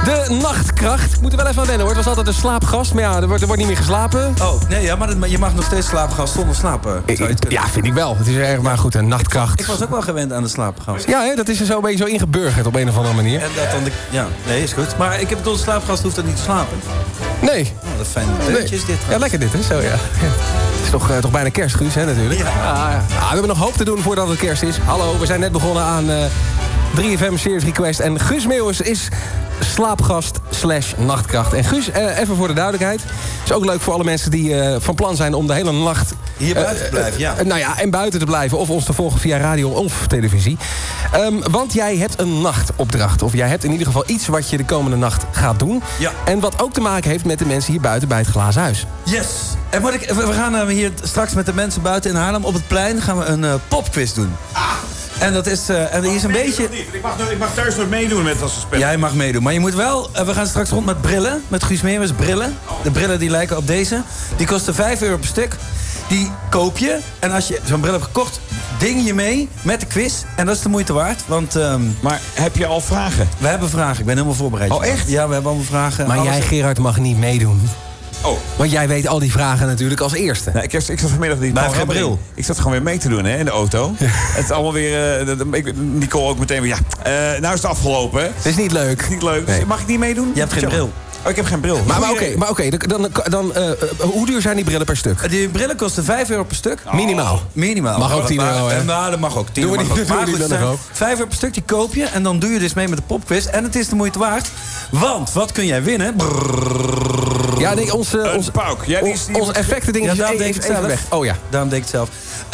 De nachtkracht. Ik moet er wel even aan wennen, hoor. Het was altijd een slaapgast, maar ja, er wordt niet meer geslapen. Oh, nee, ja, maar je mag nog steeds slaapgast zonder slapen. Ja, vind ik wel. Het is erg, maar goed, een nachtkracht. Ik was ook wel gewend aan de slaapgast. Ja, hè, dat is er zo een beetje zo ingeburgerd op een of andere manier. En dat dan ja, nee, is goed. Maar ik heb bedoeld, de slaapgast hoeft dan niet te slapen. Nee. Oh, dat fijn deuntje is dit. Ja, lekker dit, hè? Zo, ja. Het is toch bijna kerst, Guus, hè, natuurlijk. Ja. We hebben nog hoop te doen voordat het kerst is. Hallo, we zijn net begonnen aan 3FM Series Request. En Guus Meeuwis is slaapgast / nachtkracht. En Guus, even voor de duidelijkheid. Het is ook leuk voor alle mensen die van plan zijn om de hele nacht hier buiten te blijven, ja. Nou ja, en buiten te blijven. Of ons te volgen via radio of televisie. Want jij hebt een nachtopdracht. Of jij hebt in ieder geval iets wat je de komende nacht gaat doen. Ja. En wat ook te maken heeft met de mensen hier buiten bij het Glazen Huis. Yes. En we gaan hier straks met de mensen buiten in Haarlem op het plein gaan we een popquiz doen. En dat is, en die is een beetje... Ik mag thuis nog meedoen met als ze spelen. Jij mag meedoen, maar je moet wel... we gaan straks rond met brillen, met Guus Meeuwis brillen. De brillen die lijken op deze. Die kosten €5 per stuk. Die koop je. En als je zo'n bril hebt gekocht, ding je mee met de quiz. En dat is de moeite waard, want... Maar heb je al vragen? We hebben vragen, ik ben helemaal voorbereid. Oh, echt? Ja, we hebben allemaal vragen. Maar jij, Gerard, mag niet meedoen. Oh. Want jij weet al die vragen natuurlijk als eerste. Nou, ik zat vanmiddag niet. Maar geen bril. Ik zat gewoon weer mee te doen, hè, in de auto. Ja. Het is allemaal weer... Nicole ook meteen weer... Ja, nou is het afgelopen, hè? Het is niet leuk. Niet leuk. Nee. Mag ik niet meedoen? Je hebt geen bril. Oh, ik heb geen bril. Maar oké, dan hoe duur zijn die brillen per stuk? Die brillen kosten €5 per stuk. Minimaal. Minimaal. Mag ook €10, hè? Nou, dat mag ook. 10 Doen we mag die- ook. Maar doen we goed, die dan ook? €5 per stuk, die koop je. En dan doe je dus mee met de popquiz. En het is de moeite waard. Want, wat kun jij winnen? Ja, nee, ons pauk. Ja, ons effecten ding is daarom deed ik het zelf. weg. Oh ja. Daarom deed ik het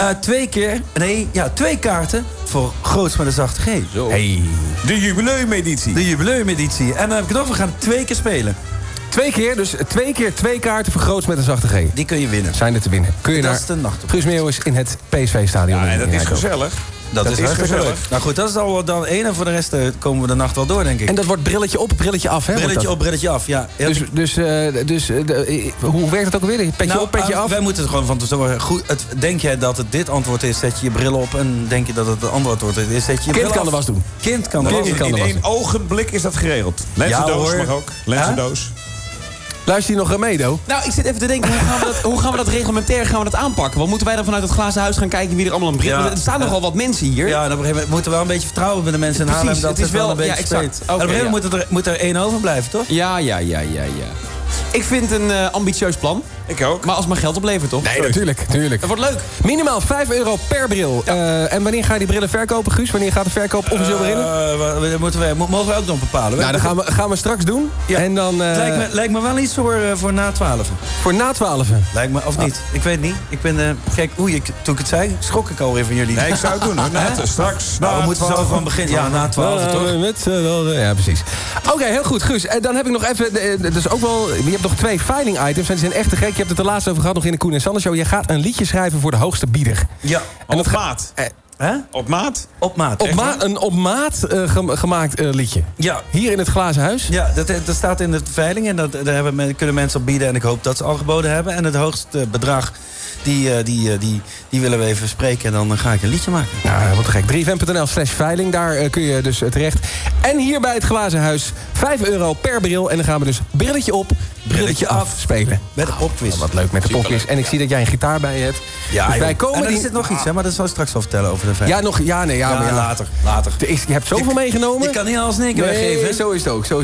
zelf. 2 kaarten voor Groots met een zachte G. Zo. Hey. De jubileumeditie. De jubileumeditie. En dan heb ik nog, we gaan 2 keer spelen. 2 keer, dus 2 keer 2 kaarten voor Groots met een zachte G. Die kun je winnen. Zijn er te winnen. Kun je Dat naar is de nacht. Guus Meeuwis in het PSV-stadion. Ja, en dat in is Eindhoven. gezellig. Dat is hartstikke gezellig. leuk. Nou goed, dat is al dan één. En voor de rest komen we de nacht wel door, denk ik. En dat wordt brilletje op, brilletje af, hè? brilletje op, brilletje af, ja. Hoe werkt het ook alweer? Petje op, petje af? Wij moeten het gewoon van tevoren goed... Denk jij dat het dit antwoord is, zet je je bril op. En denk je dat het het andere antwoord is, zet je je bril Kind kan af. de was doen. Kind kan de was doen. In 1 ogenblik is dat geregeld. Lenzendoos Ja, hoor. mag ook. Lenzendoos. Luister je nog Remedo? Nou, ik zit even te denken, hoe gaan we dat reglementair aanpakken? Want moeten wij dan vanuit het Glazen Huis gaan kijken wie er allemaal een bril... Ja. Er staan nogal wat mensen hier. Ja, en op een gegeven moment moeten we wel een beetje vertrouwen bij de mensen in Precies, Haarlem. Dat het is wel een wel- beetje ja, exact. speelt. En op een gegeven moment moet er 1 overblijven, toch? Ja. Ik vind het een ambitieus plan. Ik ook. Maar als het maar geld oplevert, toch? Nee, natuurlijk. Het wordt leuk. Minimaal €5 per bril. En wanneer ga je die brillen verkopen, Guus? Wanneer gaat de verkoop officieel beginnen? Mogen we ook nog bepalen? Nou, dat gaan we straks doen. Ja. En dan... Lijkt me wel iets voor na 12. Voor na 12. Lijkt me, of niet? Ik weet niet. Ik ben... kijk, toen ik het zei, schrok ik alweer van jullie. Nee, ik zou het doen, hoor. Straks. Nou, we moeten zo gewoon beginnen. Ja, na 12, toch? Ja, precies. Oké, heel goed, Guus. Dan heb ik nog even... Dus ook wel, je hebt nog 2 filing items. En die zijn echt te gek. Je hebt het er laatst over gehad nog in de Koen en Sander Show. Je gaat een liedje schrijven voor de hoogste bieder. Ja. En Op maat. Hè? Op maat? Op maat. Een op maat gemaakt liedje. Ja. Hier in het Glazen Huis. Ja, dat staat in de veiling en daar kunnen mensen op bieden. En ik hoop dat ze al geboden hebben. En het hoogste bedrag, die willen we even spreken. En dan ga ik een liedje maken. Nou, wat gek. 3fm.nl/veiling. Daar kun je dus terecht. En hier bij het Glazen Huis €5 per bril. En dan gaan we dus brilletje op, brilletje af spelen. Met de popquiz. Wat leuk met de popquiz. En ik zie dat jij een gitaar bij je hebt. Ja, dus wij joh. komen En er die... zit nog iets, hè, maar dat zal ik straks wel vertellen over de veiling. Ja, nog... Ja, nee, ja, maar ja. Later. Je hebt zoveel meegenomen. Je kan niet alles in één keer Nee, weggeven. zo is het ook.